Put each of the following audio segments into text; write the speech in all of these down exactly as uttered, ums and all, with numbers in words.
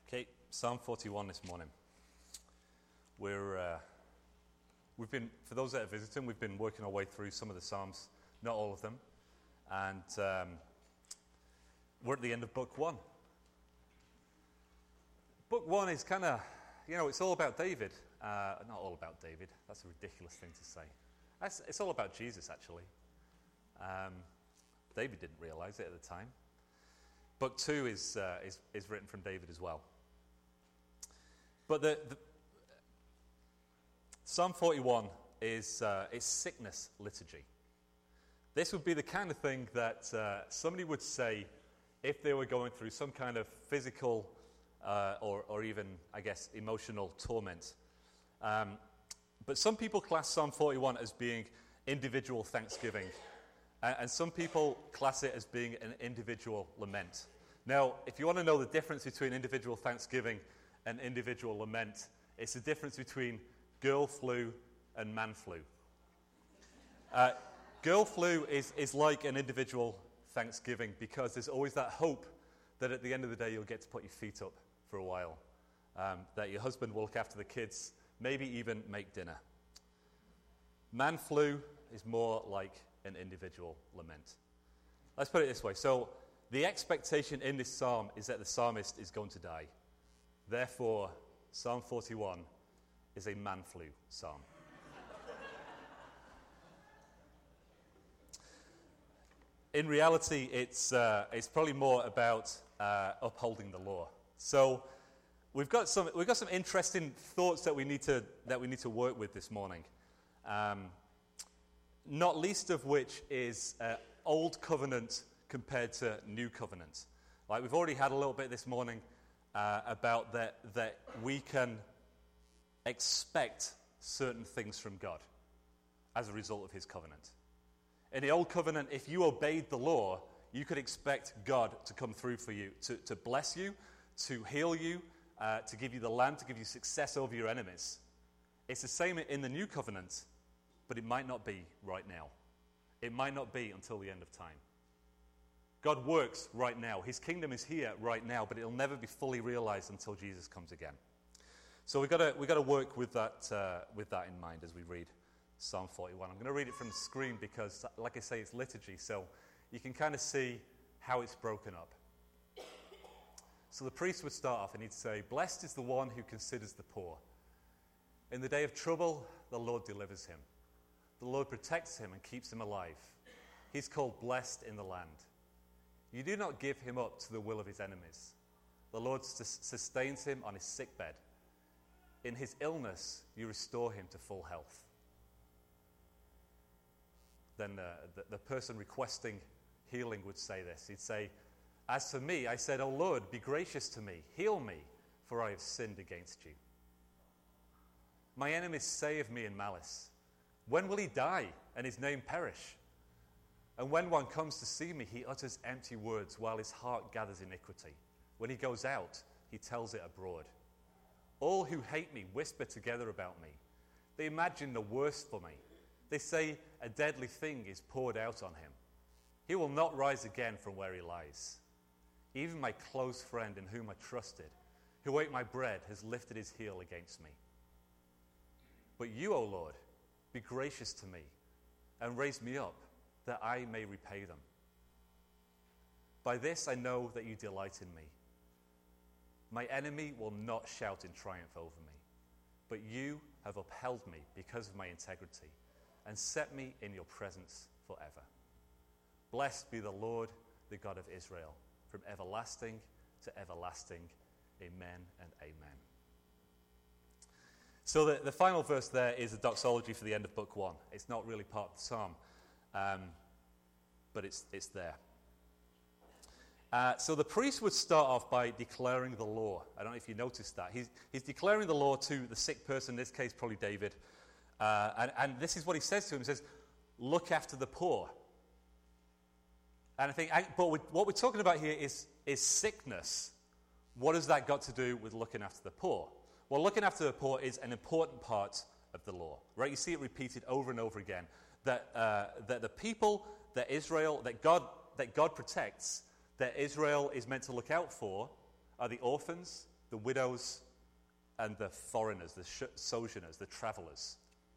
Okay, Psalm forty-one this morning. We're uh, we've been, for those that are visiting, we've been working our way through some of the Psalms, not all of them, and um, we're at the end of Book One. Book One is kind of, you know, it's all about David. Uh, not all about David. That's a ridiculous thing to say. That's, it's all about Jesus, actually. Um, David didn't realize it at the time. Book Two is uh, is, is written from David as well. But the, the Psalm forty-one is uh, is sickness liturgy. This would be the kind of thing that uh, somebody would say if they were going through some kind of physical uh, or, or even, I guess, emotional torment. Um, but some people class Psalm forty-one as being individual thanksgiving, and, and some people class it as being an individual lament. Now, if you want to know the difference between individual thanksgiving and individual lament, it's the difference between girl flu and man flu. Uh, girl flu is, is like an individual thanksgiving because there's always that hope that at the end of the day you'll get to put your feet up for a while, um, that your husband will look after the kids, maybe even make dinner. Man flu is more like an individual lament. Let's put it this way. So the expectation in this psalm is that the psalmist is going to die. Therefore, Psalm forty-one is a man flu psalm. In reality, it's uh, it's probably more about uh, upholding the law. So we've got some we've got some interesting thoughts that we need to that we need to work with this morning. Um, not least of which is uh, Old Covenant compared to New Covenant. Like we've already had a little bit this morning uh, about that that we can expect certain things from God as a result of his covenant. In the Old Covenant, if you obeyed the law, you could expect God to come through for you, to, to bless you, to heal you, uh, to give you the land, to give you success over your enemies. It's the same in the New Covenant, but it might not be right now. It might not be until the end of time. God works right now. His kingdom is here right now, but it'll never be fully realized until Jesus comes again. So we've got to we've got to work with that uh, with that in mind as we read Psalm forty-one. I'm going to read it from the screen because, like I say, it's liturgy, so you can kind of see how it's broken up. So the priest would start off and he'd say, "Blessed is the one who considers the poor. In the day of trouble, the Lord delivers him. The Lord protects him and keeps him alive. He's called blessed in the land. You do not give him up to the will of his enemies. The Lord sustains him on his sick bed. In his illness, you restore him to full health." Then uh, the, the person requesting healing would say this. He'd say, "As for me, I said, O Lord, be gracious to me. Heal me, for I have sinned against you. My enemies say of me in malice, when will he die and his name perish? And when one comes to see me, he utters empty words while his heart gathers iniquity. When he goes out, he tells it abroad. All who hate me whisper together about me. They imagine the worst for me. They say a deadly thing is poured out on him. He will not rise again from where he lies. Even my close friend in whom I trusted, who ate my bread, has lifted his heel against me. But you, O Lord, be gracious to me and raise me up, that I may repay them. By this I know that you delight in me. My enemy will not shout in triumph over me, but you have upheld me because of my integrity and set me in your presence forever. Blessed be the Lord, the God of Israel, from everlasting to everlasting. Amen and amen." So the, the final verse there is a doxology for the end of Book One. It's not really part of the psalm, um, but it's it's there. Uh, so the priest would start off by declaring the law. I don't know if you noticed that. He's, he's declaring the law to the sick person, in this case probably David. Uh, and, and this is what he says to him. He says, "Look after the poor." And I think, but what we're talking about here is, is sickness. What has that got to do with looking after the poor? Well, looking after the poor is an important part of the law, right? You see it repeated over and over again. That uh, that the people that Israel, that God, that God protects, that Israel is meant to look out for, are the orphans, the widows, and the foreigners, the sh- sojourners, the travelers.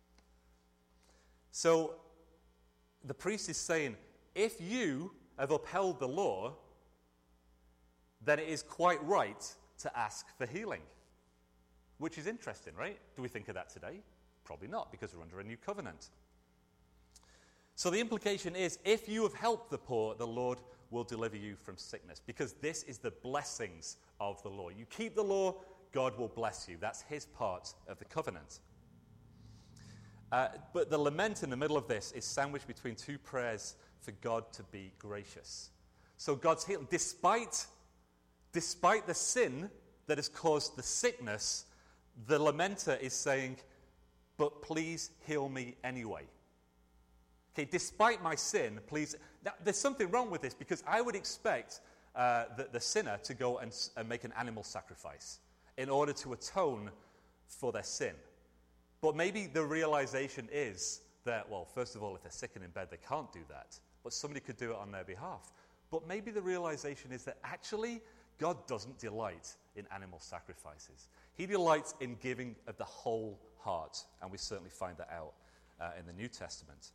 So the priest is saying, if you have upheld the law, then it is quite right to ask for healing. Which is interesting, right? Do we think of that today? Probably not, because we're under a new covenant. So the implication is, if you have helped the poor, the Lord will deliver you from sickness, because this is the blessings of the law. You keep the law, God will bless you. That's his part of the covenant. Uh, but the lament in the middle of this is sandwiched between two prayers for God to be gracious. So God's healing, despite, despite the sin that has caused the sickness, the lamenter is saying, but please heal me anyway. Okay, despite my sin, please. Now, there's something wrong with this, because I would expect uh, the, the sinner to go and, and make an animal sacrifice in order to atone for their sin. But maybe the realization is that, well, first of all, if they're sick and in bed, they can't do that. But somebody could do it on their behalf. But maybe the realization is that actually God doesn't delight in animal sacrifices. He delights in giving of the whole heart. And we certainly find that out uh, in the New Testament.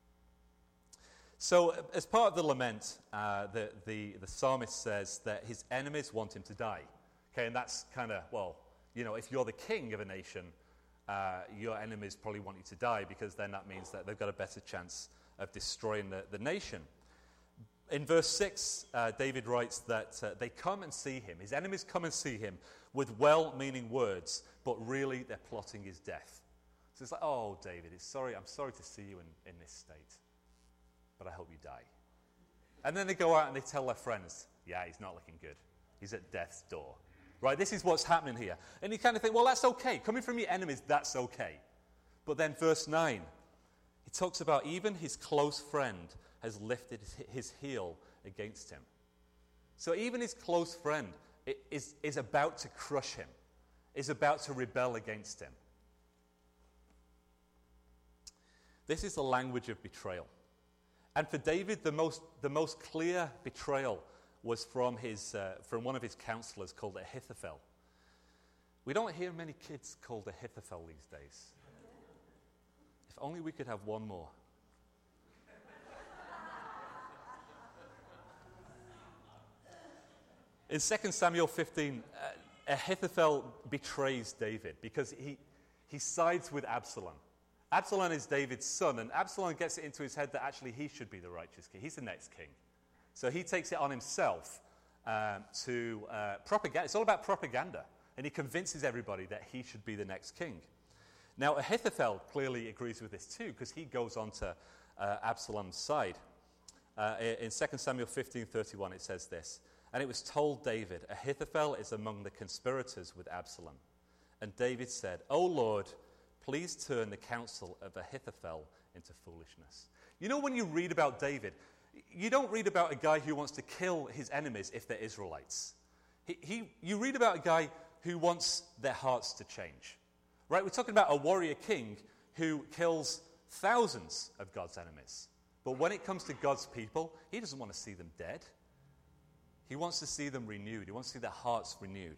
So as part of the lament, uh, the, the, the psalmist says that his enemies want him to die. Okay, and that's kind of, well, you know, if you're the king of a nation, uh, your enemies probably want you to die, because then that means that they've got a better chance of destroying the, the nation. In verse six, uh, David writes that uh, they come and see him. His enemies come and see him with well-meaning words, but really they're plotting his death. So it's like, oh, David, it's sorry, I'm sorry to see you in, in this state, but I hope you die. And then they go out and they tell their friends, yeah, he's not looking good. He's at death's door. Right, this is what's happening here. And you kind of think, well, that's okay. Coming from your enemies, that's okay. But then verse nine, he talks about even his close friend has lifted his heel against him. So even his close friend is, is about to crush him, is about to rebel against him. This is the language of betrayal. And for David, the most, the most clear betrayal was from, his, uh, from one of his counselors called Ahithophel. We don't hear many kids called Ahithophel these days. If only we could have one more. In Second Samuel fifteen, uh, Ahithophel betrays David because he, he sides with Absalom. Absalom is David's son, and Absalom gets it into his head that actually he should be the righteous king. He's the next king. So he takes it on himself um, to uh, propaganda. It's all about propaganda. And he convinces everybody that he should be the next king. Now, Ahithophel clearly agrees with this too, because he goes on to uh, Absalom's side. Uh, in Second Samuel fifteen thirty-one, it says this, and it was told David, Ahithophel is among the conspirators with Absalom. And David said, O Lord, please turn the counsel of Ahithophel into foolishness. You know, when you read about David, you don't read about a guy who wants to kill his enemies if they're Israelites. He, he, you read about a guy who wants their hearts to change. Right? We're talking about a warrior king who kills thousands of God's enemies. But when it comes to God's people, he doesn't want to see them dead. He wants to see them renewed. He wants to see their hearts renewed.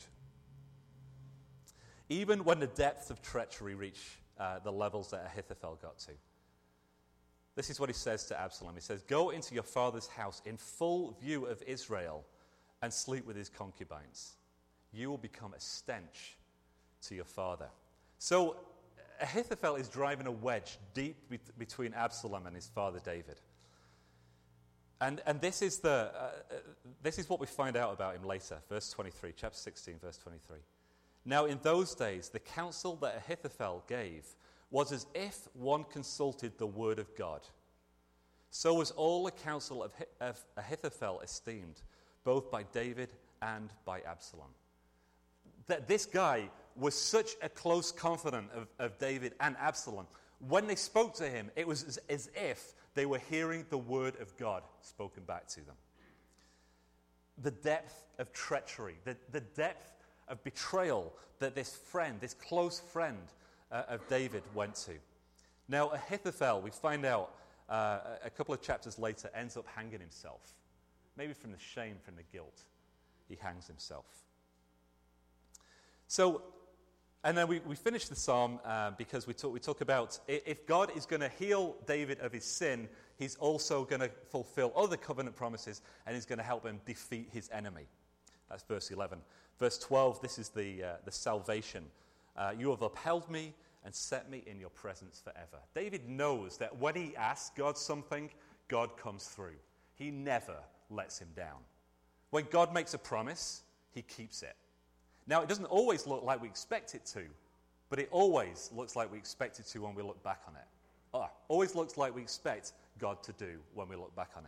Even when the depths of treachery reach uh, the levels that Ahithophel got to. This is what he says to Absalom. He says, go into your father's house in full view of Israel and sleep with his concubines. You will become a stench to your father. So Ahithophel is driving a wedge deep be- between Absalom and his father David. And, and this is the uh, uh, this is what we find out about him later. Verse twenty-three, chapter sixteen, verse twenty-three. Now in those days, the counsel that Ahithophel gave was as if one consulted the word of God. So was all the counsel of, of Ahithophel esteemed, both by David and by Absalom. That this guy was such a close confidant of, of David and Absalom. When they spoke to him, it was as, as if they were hearing the word of God spoken back to them. The depth of treachery, the, the depth of betrayal that this friend, this close friend uh, of David went to. Now, Ahithophel, we find out uh, a couple of chapters later, ends up hanging himself. Maybe from the shame, from the guilt, he hangs himself. So, and then we, we finish the psalm uh, because we talk, we talk about if God is going to heal David of his sin, he's also going to fulfill other covenant promises, and he's going to help him defeat his enemy. That's verse eleven. Verse twelve, this is the, uh, the salvation. Uh, you have upheld me and set me in your presence forever. David knows that when he asks God something, God comes through. He never lets him down. When God makes a promise, he keeps it. Now, it doesn't always look like we expect it to, but it always looks like we expect it to when we look back on it. Oh, always looks like we expect God to do when we look back on it.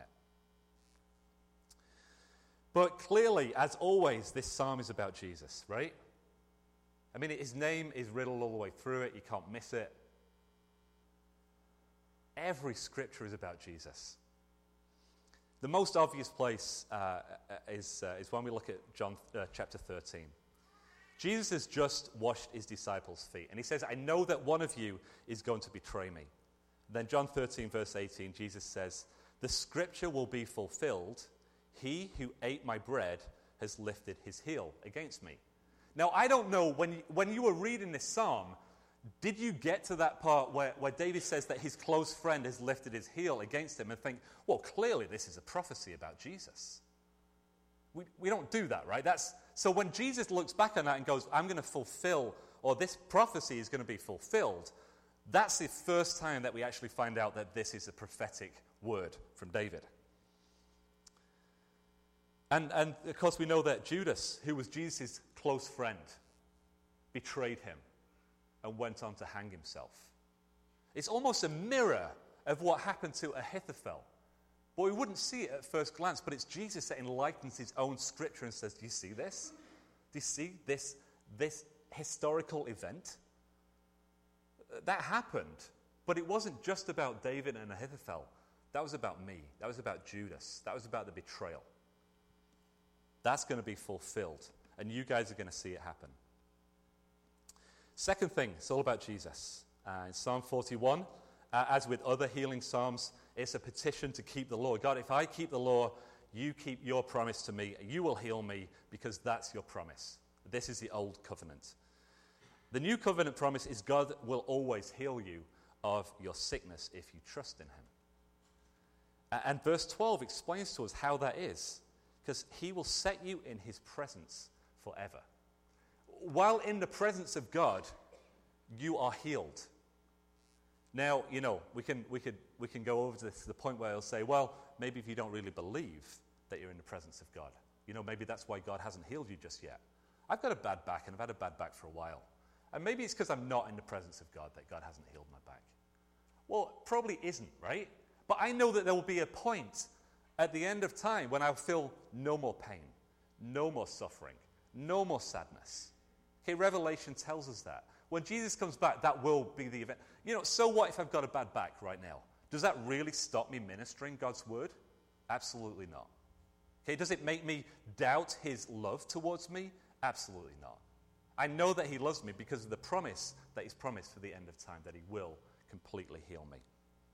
But clearly, as always, this psalm is about Jesus, right? I mean, his name is riddled all the way through it. You can't miss it. Every scripture is about Jesus. The most obvious place uh, is, uh, is when we look at John uh, chapter thirteen. Jesus has just washed his disciples' feet, and he says, I know that one of you is going to betray me. Then John thirteen, verse eighteen, Jesus says, the scripture will be fulfilled. He who ate my bread has lifted his heel against me. Now, I don't know, when you, when you were reading this psalm, did you get to that part where, where David says that his close friend has lifted his heel against him and think, well, clearly this is a prophecy about Jesus? We, we don't do that, right? That's, so when Jesus looks back on that and goes, I'm going to fulfill, or this prophecy is going to be fulfilled, that's the first time that we actually find out that this is a prophetic word from David. And, and of course, we know that Judas, who was Jesus' close friend, betrayed him and went on to hang himself. It's almost a mirror of what happened to Ahithophel. But we wouldn't see it at first glance, but it's Jesus that enlightens his own scripture and says, do you see this? Do you see this, this historical event? That happened, but it wasn't just about David and Ahithophel. That was about me. That was about Judas. That was about the betrayal. That's going to be fulfilled, and you guys are going to see it happen. Second thing, it's all about Jesus. Uh, in Psalm forty-one, uh, as with other healing psalms, it's a petition to keep the law. God, if I keep the law, you keep your promise to me. You will heal me because that's your promise. This is the old covenant. The new covenant promise is God will always heal you of your sickness if you trust in him. And verse twelve explains to us how that is, because he will set you in his presence forever. While in the presence of God, you are healed. Now, you know, we can we could we can go over to, this, to the point where he'll say, well, maybe if you don't really believe that you're in the presence of God, you know, maybe that's why God hasn't healed you just yet. I've got a bad back, and I've had a bad back for a while. And maybe it's because I'm not in the presence of God that God hasn't healed my back. Well, it probably isn't, right? But I know that there will be a point at the end of time when I'll feel no more pain, no more suffering, no more sadness. Okay, Revelation tells us that. When Jesus comes back, that will be the event. You know, so what if I've got a bad back right now? Does that really stop me ministering God's word? Absolutely not. Okay, does it make me doubt his love towards me? Absolutely not. I know that he loves me because of the promise that he's promised for the end of time, that he will completely heal me.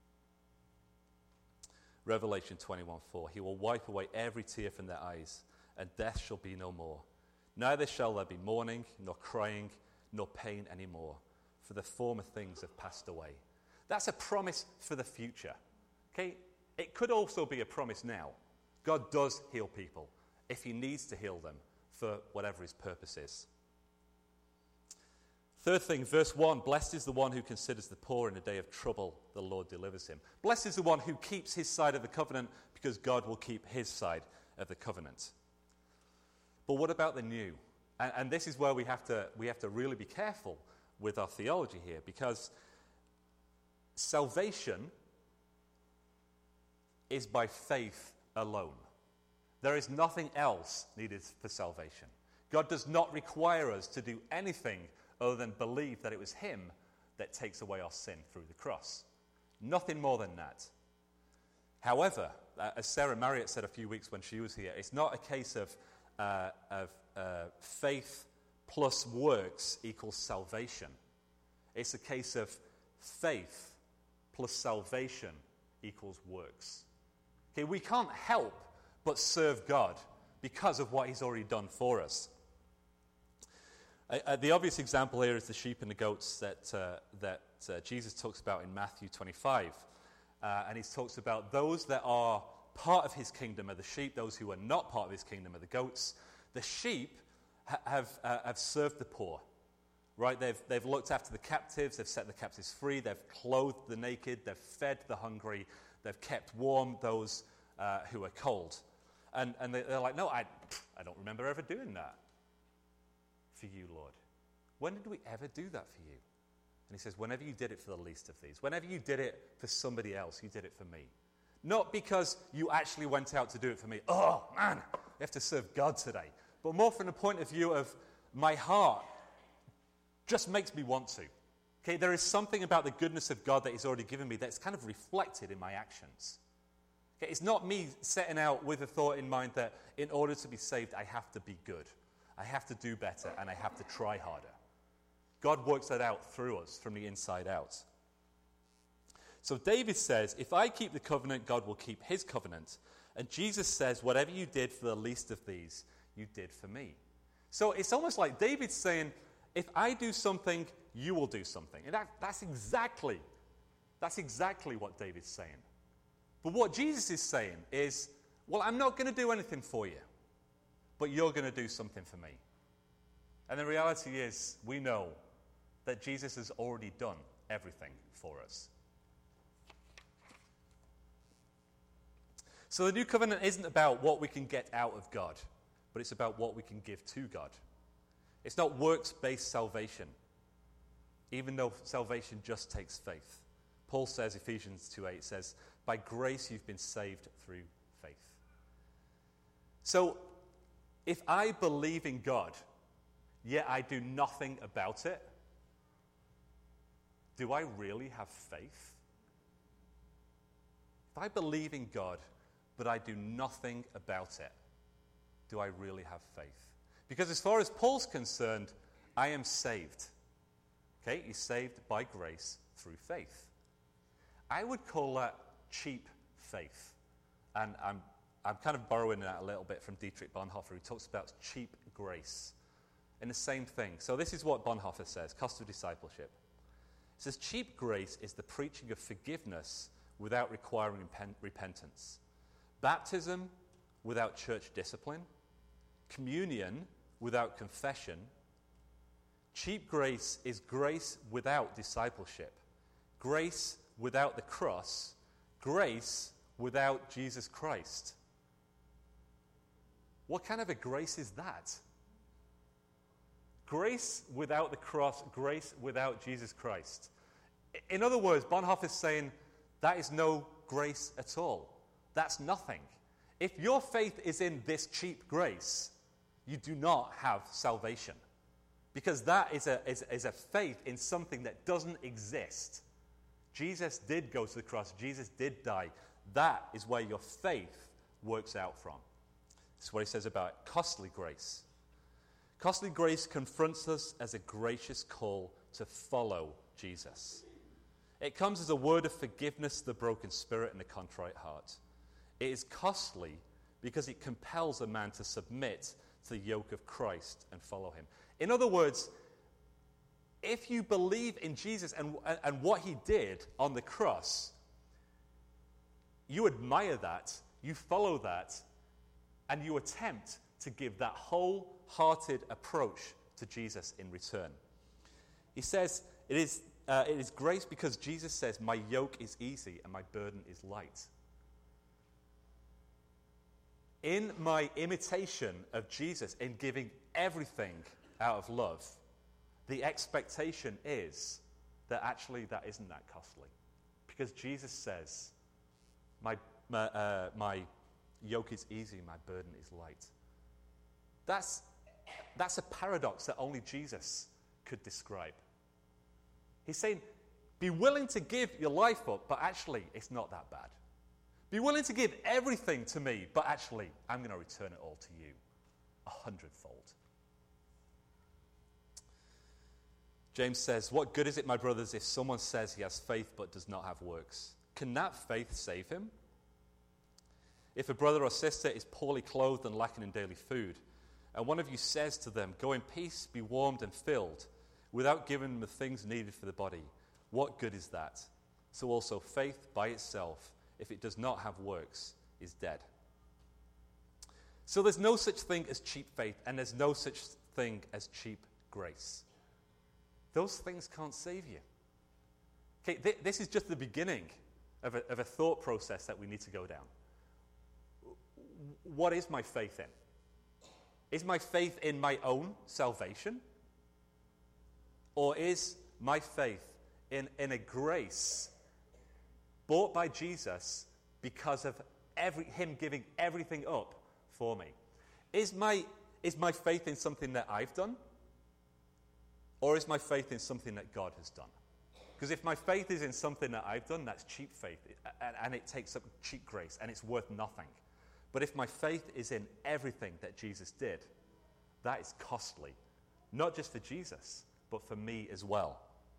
Revelation twenty-one four, he will wipe away every tear from their eyes, and death shall be no more. Neither shall there be mourning, nor crying, nor pain anymore, for the former things have passed away. That's a promise for the future. Okay? It could also be a promise now. God does heal people if he needs to heal them for whatever his purpose is. Third thing, verse one, blessed is the one who considers the poor in a day of trouble, the Lord delivers him. Blessed is the one who keeps his side of the covenant, because God will keep his side of the covenant. But what about the new? And, and this is where we have to we have to really be careful with our theology here, because salvation is by faith alone. There is nothing else needed for salvation. God does not require us to do anything other than believe that it was him that takes away our sin through the cross. Nothing more than that. However, uh, as Sarah Marriott said a few weeks when she was here, it's not a case of, uh, of uh, faith plus works equals salvation. It's a case of faith plus salvation equals works. Okay, we can't help but serve God because of what he's already done for us. Uh, uh, the obvious example here is the sheep and the goats that, uh, that uh, Jesus talks about in Matthew twenty-five. Uh, and he talks about those that are part of his kingdom are the sheep, those who are not part of his kingdom are the goats. The sheep ha- have, uh, have served the poor, right? They've, they've looked after the captives, they've set the captives free, they've clothed the naked, they've fed the hungry, they've kept warm those uh, who are cold. And, and they, they're like, no, I, I don't remember ever doing that for you, Lord. When did we ever do that for you? And he says, whenever you did it for the least of these, whenever you did it for somebody else, you did it for me. Not because you actually went out to do it for me. Oh, man, we have to serve God today. But more from the point of view of my heart just makes me want to. Okay, there is something about the goodness of God that he's already given me that's kind of reflected in my actions. Okay, it's not me setting out with a thought in mind that in order to be saved, I have to be good. I have to do better, and I have to try harder. God works that out through us from the inside out. So David says, if I keep the covenant, God will keep his covenant. And Jesus says, whatever you did for the least of these, you did for me. So it's almost like David's saying, if I do something, you will do something. And that, that's exactly, that's exactly what David's saying. But what Jesus is saying is, well, I'm not going to do anything for you, but you're going to do something for me. And the reality is, we know that Jesus has already done everything for us. So the new covenant isn't about what we can get out of God, but it's about what we can give to God. It's not works-based salvation, even though salvation just takes faith. Paul says, Ephesians two eight says, by grace you've been saved through faith. So, if I believe in God, yet I do nothing about it, do I really have faith? If I believe in God, but I do nothing about it, do I really have faith? Because as far as Paul's concerned, I am saved. Okay, he's saved by grace through faith. I would call that cheap faith. And I'm, I'm kind of borrowing that a little bit from Dietrich Bonhoeffer, who talks about cheap grace. And the same thing. So this is what Bonhoeffer says, Cost of Discipleship. It says, cheap grace is the preaching of forgiveness without requiring repent- repentance. Baptism without church discipline. Communion without confession. Cheap grace is grace without discipleship. Grace without the cross. Grace without Jesus Christ. What kind of a grace is that? Grace without the cross, grace without Jesus Christ. In other words, Bonhoeffer is saying that is no grace at all. That's nothing. If your faith is in this cheap grace, you do not have salvation. Because that is a, is, is a faith in something that doesn't exist. Jesus did go to the cross. Jesus did die. That is where your faith works out from. This is what he says about costly grace. Costly grace confronts us as a gracious call to follow Jesus. It comes as a word of forgiveness to the broken spirit and the contrite heart. It is costly because it compels a man to submit to the yoke of Christ and follow him. In other words, if you believe in Jesus and, and, and what he did on the cross, you admire that, you follow that, and you attempt to give that wholehearted approach to Jesus in return. He says, it is, uh, it is grace because Jesus says, my yoke is easy and my burden is light. In my imitation of Jesus, in giving everything out of love, the expectation is that actually that isn't that costly. Because Jesus says, my, my, uh, my yoke is easy, my burden is light. That's, that's a paradox that only Jesus could describe. He's saying, be willing to give your life up, but actually it's not that bad. Be willing to give everything to me, but actually I'm going to return it all to you a hundredfold. James says, what good is it, my brothers, if someone says he has faith but does not have works? Can that faith save him? If a brother or sister is poorly clothed and lacking in daily food, and one of you says to them, 'Go in peace, be warmed and filled,' without giving them the things needed for the body, what good is that? So also faith by itself, if it does not have works, is dead." So there's no such thing as cheap faith, and there's no such thing as cheap grace. Those things can't save you. Okay, th- this is just the beginning of a, of a thought process that we need to go down. What is my faith in? Is my faith in my own salvation? Or is my faith in, in a grace bought by Jesus because of every, him giving everything up for me? Is my, is my faith in something that I've done? Or is my faith in something that God has done? Because if my faith is in something that I've done, that's cheap faith, and, and it takes up cheap grace, and it's worth nothing. But if my faith is in everything that Jesus did, that is costly. Not just for Jesus, but for me as well.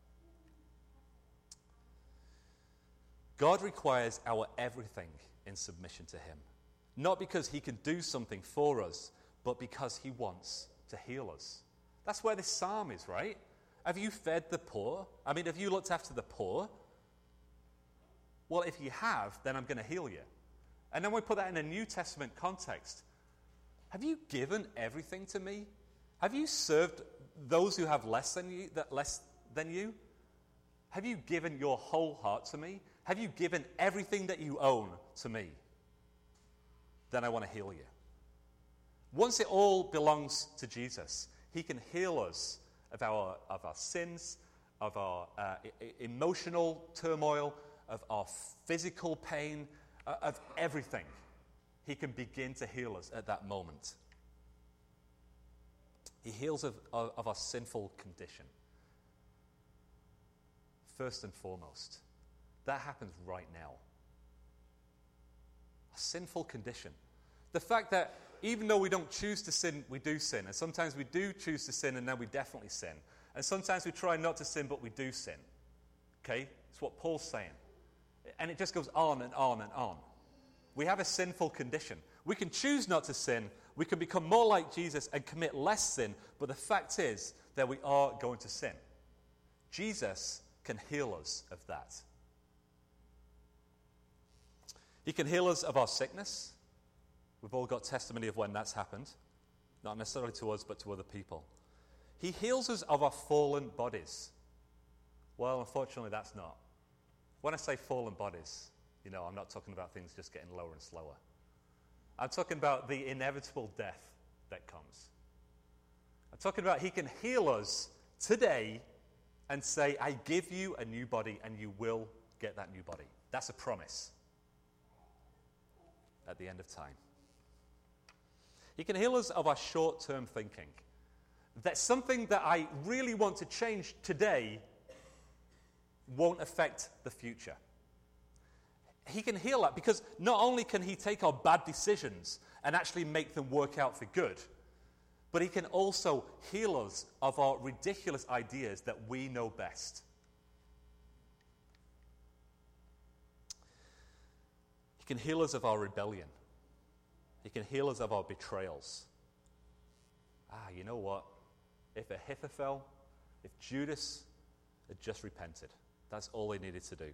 God requires our everything in submission to him. Not because he can do something for us, but because he wants to heal us. That's where this psalm is, right? Have you fed the poor? I mean, have you looked after the poor? Well, if you have, then I'm going to heal you. And then we put that in a New Testament context. Have you given everything to me? Have you served those who have less than you? That less than you? Have you given your whole heart to me? Have you given everything that you own to me? Then I want to heal you. Once it all belongs to Jesus, he can heal us of our of our sins, of our uh, I- emotional turmoil, of our physical pain, uh, of everything. He can begin to heal us at that moment. He heals of, of, of our sinful condition. First and foremost, that happens right now. A sinful condition. The fact that even though we don't choose to sin, we do sin. And sometimes we do choose to sin, and then we definitely sin. And sometimes we try not to sin, but we do sin. Okay? It's what Paul's saying. And it just goes on and on and on. We have a sinful condition. We can choose not to sin. We can become more like Jesus and commit less sin. But the fact is that we are going to sin. Jesus can heal us of that. He can heal us of our sickness. We've all got testimony of when that's happened. Not necessarily to us, but to other people. He heals us of our fallen bodies. Well, unfortunately, that's not. When I say fallen bodies, you know, I'm not talking about things just getting lower and slower. I'm talking about the inevitable death that comes. I'm talking about he can heal us today and say, I give you a new body and you will get that new body. That's a promise at the end of time. He can heal us of our short-term thinking. That something that I really want to change today won't affect the future. He can heal that because not only can he take our bad decisions and actually make them work out for good, but he can also heal us of our ridiculous ideas that we know best. He can heal us of our rebellion. He can heal us of our betrayals. Ah, you know what? If Ahithophel, if Judas had just repented, that's all they needed to do.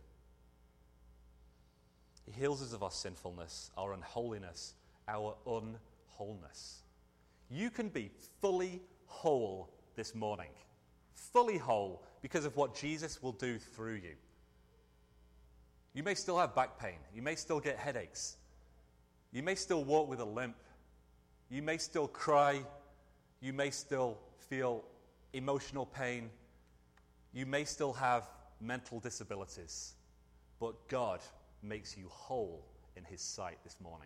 He heals us of our sinfulness, our unholiness, our unwholeness. You can be fully whole this morning. Fully whole because of what Jesus will do through you. You may still have back pain. You may still get headaches. You may still walk with a limp. You may still cry. You may still feel emotional pain. You may still have mental disabilities. But God makes you whole in his sight this morning.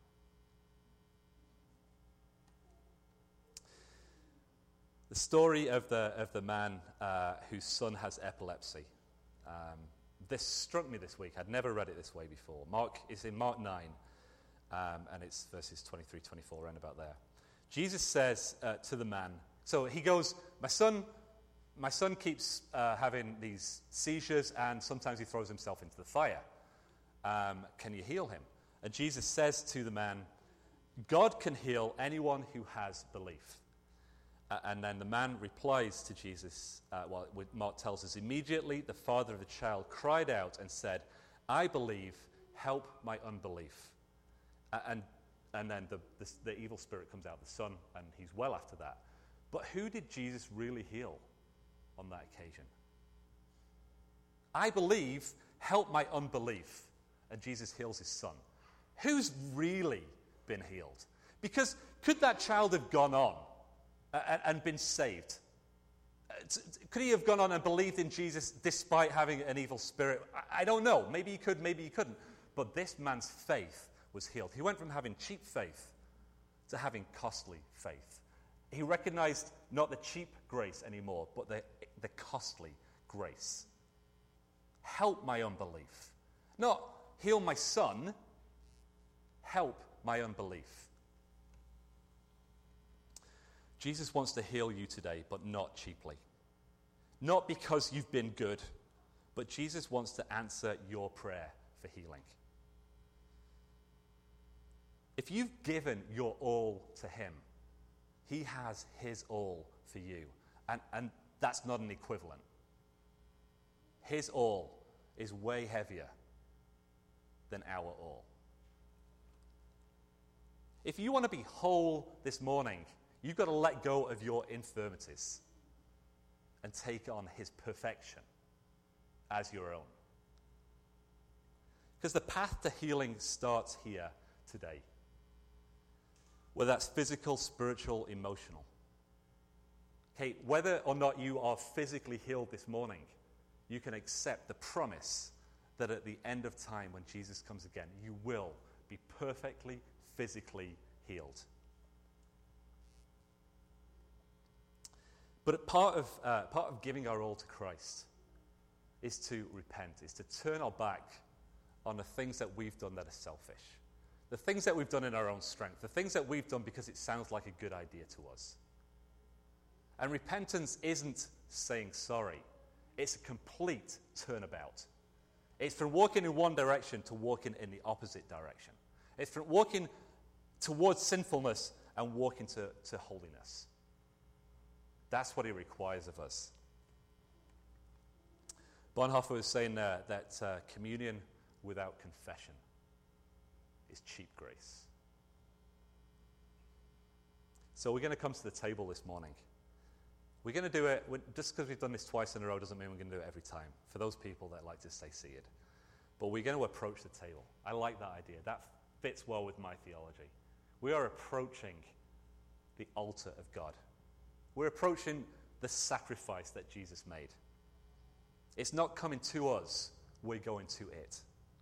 The story of the of the man uh, whose son has epilepsy. Um, this struck me this week. I'd never read it this way before. Mark is in Mark nine, um, and it's verses twenty-three, twenty-four, around about there. Jesus says uh, to the man, so he goes, my son, my son keeps uh, having these seizures, and sometimes he throws himself into the fire. Um, can you heal him? And Jesus says to the man, God can heal anyone who has belief. Uh, and then the man replies to Jesus, uh, well, Mark tells us, immediately the father of the child cried out and said, I believe, help my unbelief. Uh, and and then the, the, the evil spirit comes out of the son, and he's well after that. But who did Jesus really heal on that occasion? I believe, help my unbelief. And Jesus heals his son. Who's really been healed? Because could that child have gone on and, and been saved? Could he have gone on and believed in Jesus despite having an evil spirit? I, I don't know. Maybe he could, maybe he couldn't. But this man's faith was healed. He went from having cheap faith to having costly faith. He recognized not the cheap grace anymore, but the, the costly grace. Help my unbelief. Not heal my son, help my unbelief. Jesus wants to heal you today, but not cheaply. Not because you've been good, but Jesus wants to answer your prayer for healing. If you've given your all to him, he has his all for you. And, and that's not an equivalent. His all is way heavier than our all. If you want to be whole this morning, you've got to let go of your infirmities and take on his perfection as your own. Because the path to healing starts here today. Whether that's physical, spiritual, emotional. Okay, whether or not you are physically healed this morning, you can accept the promise that at the end of time, when Jesus comes again, you will be perfectly, physically healed. But part of, uh, part of giving our all to Christ is to repent, is to turn our back on the things that we've done that are selfish. The things that we've done in our own strength. The things that we've done because it sounds like a good idea to us. And repentance isn't saying sorry. It's a complete turnabout. It's from walking in one direction to walking in the opposite direction. It's from walking towards sinfulness and walking to, to holiness. That's what he requires of us. Bonhoeffer was saying uh, that uh, communion without confession is cheap grace. So we're going to come to the table this morning. We're going to do it, just because we've done this twice in a row doesn't mean we're going to do it every time, for those people that like to stay seated. But we're going to approach the table. I like that idea. That fits well with my theology. We are approaching the altar of God. We're approaching the sacrifice that Jesus made. It's not coming to us, we're going to it.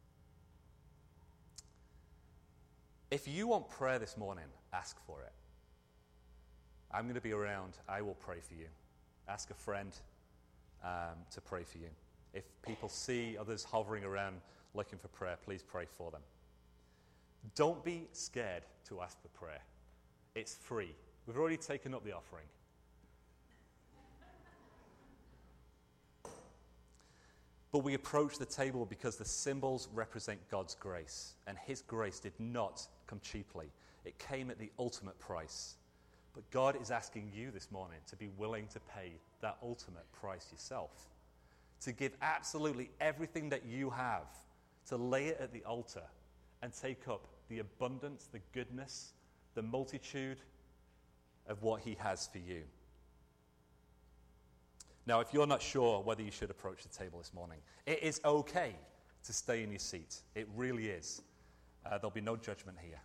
If you want prayer this morning, ask for it. I'm going to be around. I will pray for you. Ask a friend um, to pray for you. If people see others hovering around looking for prayer, please pray for them. Don't be scared to ask for prayer. It's free. We've already taken up the offering. But we approach the table because the symbols represent God's grace. And his grace did not come cheaply. It came at the ultimate price. But God is asking you this morning to be willing to pay that ultimate price yourself. To give absolutely everything that you have, to lay it at the altar and take up the abundance, the goodness, the multitude of what he has for you. Now, if you're not sure whether you should approach the table this morning, it is okay to stay in your seat. It really is. Uh, there'll be no judgment here.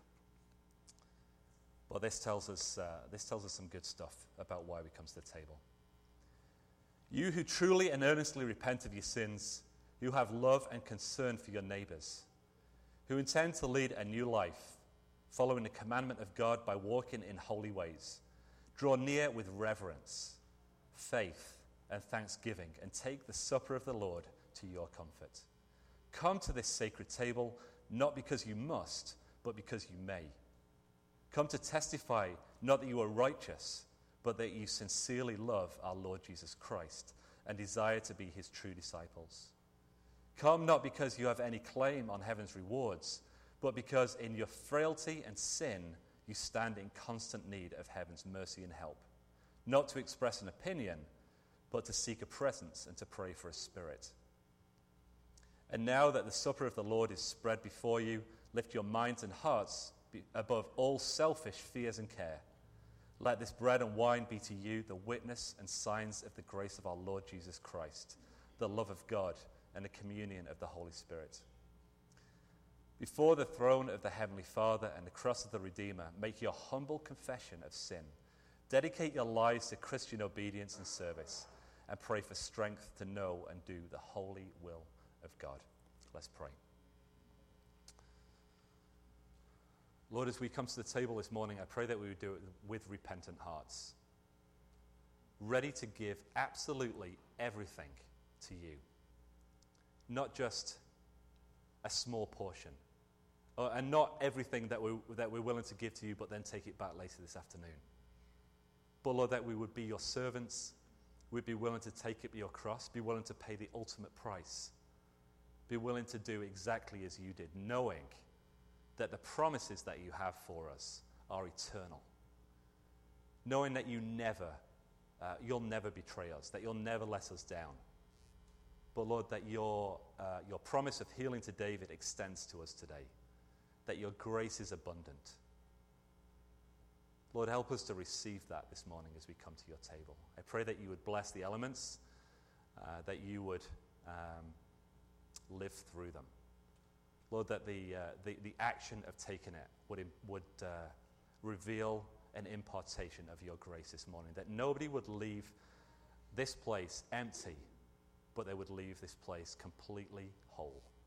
But this tells us uh, this tells us some good stuff about why we come to the table. You who truly and earnestly repent of your sins, who have love and concern for your neighbors, who intend to lead a new life, following the commandment of God by walking in holy ways, draw near with reverence, faith, and thanksgiving, and take the supper of the Lord to your comfort. Come to this sacred table, not because you must, but because you may. Come to testify not that you are righteous, but that you sincerely love our Lord Jesus Christ and desire to be his true disciples. Come not because you have any claim on heaven's rewards, but because in your frailty and sin you stand in constant need of heaven's mercy and help, not to express an opinion, but to seek a presence and to pray for a spirit. And now that the supper of the Lord is spread before you, lift your minds and hearts above all selfish fears and care. Let this bread and wine be to you the witness and signs of the grace of our Lord Jesus Christ, the love of God, and the communion of the Holy Spirit. Before the throne of the Heavenly Father and the cross of the Redeemer, make your humble confession of sin. Dedicate your lives to Christian obedience and service, and pray for strength to know and do the holy will of God. Let's pray. Lord, as we come to the table this morning, I pray that we would do it with repentant hearts, ready to give absolutely everything to you, not just a small portion, or, and not everything that, we, that we're willing to give to you, but then take it back later this afternoon. But Lord, that we would be your servants, we'd be willing to take up your cross, be willing to pay the ultimate price, be willing to do exactly as you did, knowing that the promises that you have for us are eternal. Knowing that you never, uh, you'll never betray us, that you'll never let us down. But Lord, that your, uh, your promise of healing to David extends to us today, that your grace is abundant. Lord, help us to receive that this morning as we come to your table. I pray that you would bless the elements, uh, that you would um, live through them. Lord, that the, uh, the, the action of taking it would, would uh, reveal an impartation of your grace this morning, that nobody would leave this place empty, but they would leave this place completely whole.